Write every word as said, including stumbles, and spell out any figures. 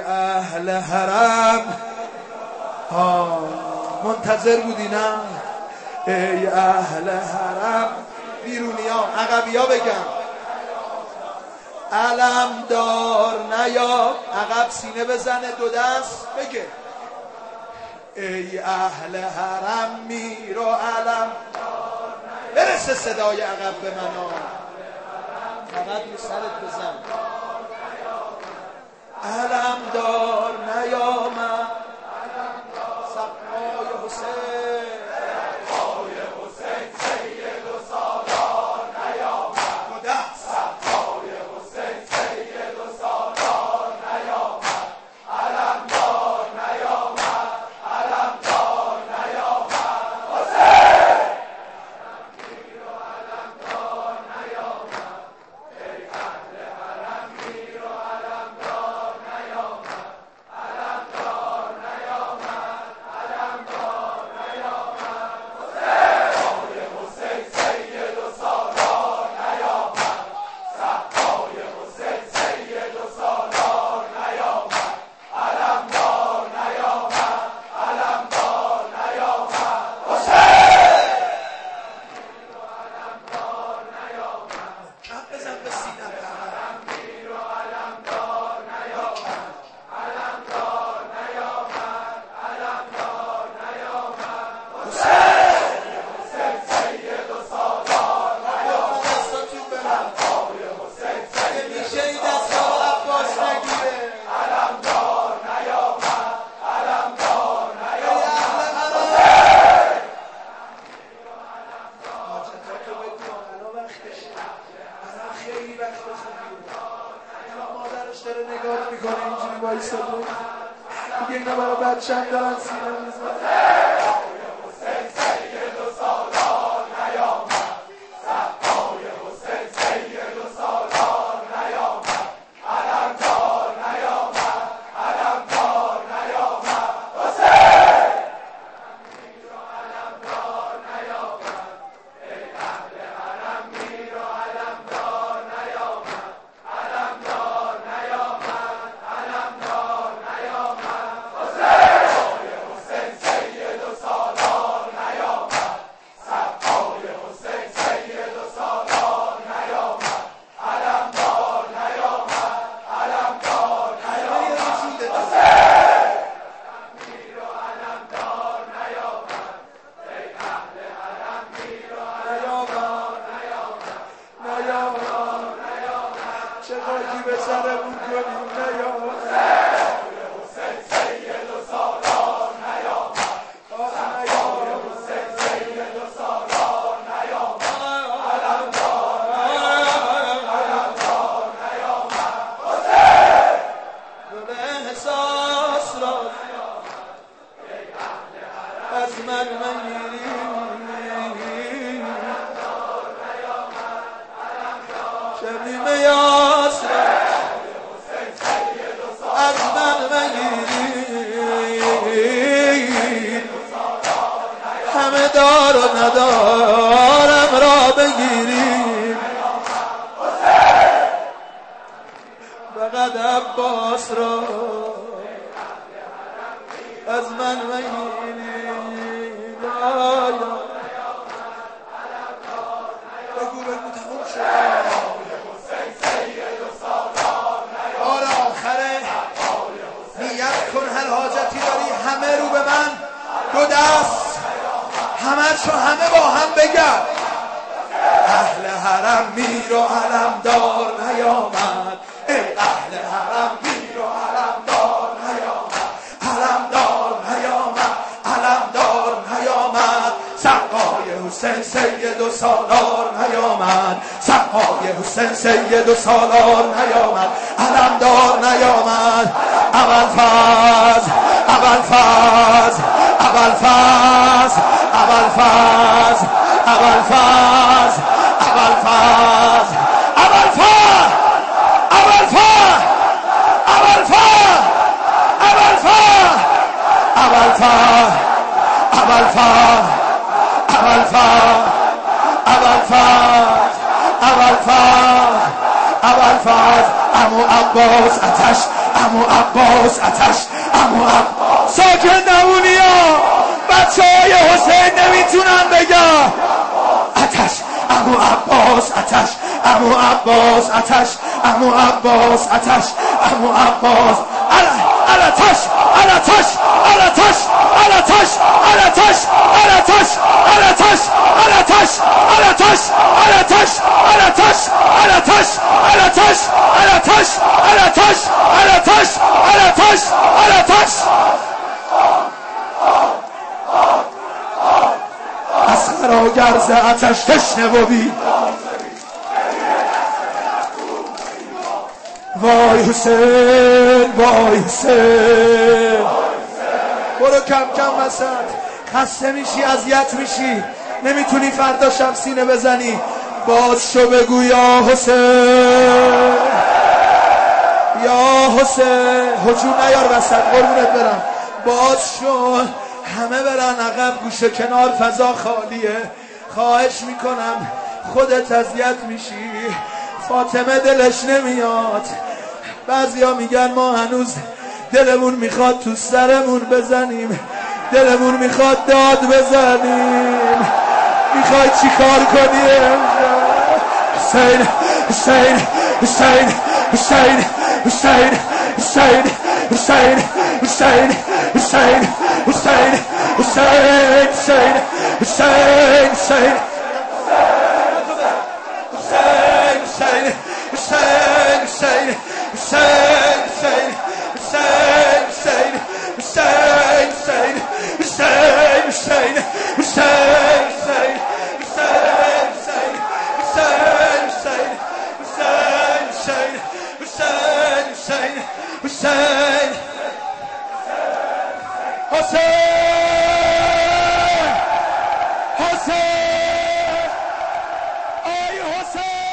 اهل حرم ها منتظر بودی نه؟ ای اهل حرم بیرونی ها عقبی ها بگم علم دار نیا عقب سینه بزنه دو دست بگه ای اهل حرم میر و علم برسه صدای عقب به من ها فقط رو سرت بزن علم دار نیامد سقای حسین سقای حسین سید و سالار نیامد دو دست سقای حسین سید و سالار نیامد علم دار نیامد علم دار نیامد حسین میر و علم دار نیامد ای اهل حرم میر و علم دار نیامد علم دار نیامد علم دار نیامد سقای حسین سید و سالار نیامد سقای حسین سید و سالار نیامد علم دار نیامد علم دار نیامد حسین میر و علم دار نیامد کف بزن به سینه میر و علم دار نیامد علم دار نیامد علم دار نیامد حسین حسین سید و سالار نیامد دستاتون برم سقای حسین سید میشه این دستا رو عباس نگیره علم دار نیامد علم دار نیامد حسین حاجتاتو بگو الان وقتشه الان خیلی وقت خوبیه الان مادرش داره نگاه میکنه اینجوری وایساده دیگه اینا برای بچه هم دارن سینه میزنن حسین سید و سالار نیامد سقای حسین سید و سالار نیامد علم دار نیامد علم دار نیامد حسین میر و علم دار نیامد ای اهل حرم میر و علم دار نیامد علم دار نیامد علم دار نیامد حسین حسین سید و سالار نیامد سقای حسین سید و سالار نیامد علم دار نیامد علم دار نیامد حسین میر و علم دار نیامد ای اهل حرم میر و علم دار نیامد نیامد نیامد چه خاکی به سرمون کنیم نیامد حسین سید و سالار نیامد سقای حسین سید و سالار نیامد علم دار نیامد علم دار نیامد حسین گل احساس را از من مگیری شبیم یاس را از من مگیری همه دار و ندارم را بگیری فقط عباس را از من مگیری بگو بگو تموم شد آره آخره نیت کن هر حاجتی داری همه رو به من دو دست همه چو همه با هم بگن اهل حرم میر و علم دار نیامد ای اهل حرم میر و علم دار نیامد علم دار نیامد علم دار نیامد سقای حسین سید و سالار نیامد سقای حسین سید و سالار نیامد علم دار نیامد اول فاز اول فاز اول فاز اول فاز اول فاز اول فاز اول فاز اول فاز اول فاز اول فاز اول فاز اول فاز اول فاز اول فاز اول فاز اول فاز عمو عباس آتش امو عباس آتش، امو عباس. ساکت نمونی ها، بچه های حسین نمیتونن بگن آتش، امو عباس آتش، امو عباس آتش، امو عباس آتش، امو عباس. آتش، آتش، آتش، آتش، آتش، آتش، آتش، آتش، آتش، آتش، آتش، آتش، آتش، آتش، آتش، آتش، آتش، آتش. از خراگرز آتش تشنه و بی وای حسین، وای حسین. برو کم کم وسط، خسته میشی، اذیت میشی، نمیتونی فردا شب سینه بزنی. باز شو بگو یا حسین، یا حسین. هجوم نیار وسط، قربونت برم. باز شو، همه برن عقب، گوشه کنار، فضا خالیه. خواهش میکنم، خودت اذیت میشی، فاطمه دلش نمیاد. بعضیا میگن ما هنوز دلمون میخواد تو سرمون بزنیم، دلمون میخواد داد بزنیم. میخوای چی کار کنی؟ حسین، حسین، حسین، حسین، حسین، حسین، حسین، حسین، حسین، حسین، حسین، حسین، حسین، حسین، Hussein! Hussein! Ay Hussein!